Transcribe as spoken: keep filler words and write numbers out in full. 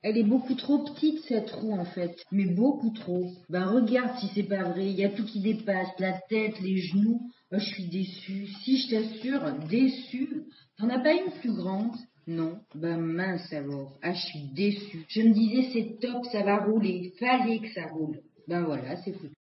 Elle est beaucoup trop petite cette roue en fait, mais beaucoup trop. Ben regarde si c'est pas vrai, il y a tout qui dépasse, la tête, les genoux. Oh, je suis déçue. Si je t'assure, déçue. T'en as pas une plus grande? Non. Ben mince alors. Ah, je suis déçue. Je me disais c'est top, ça va rouler. Fallait que ça roule. Ben voilà, c'est foutu.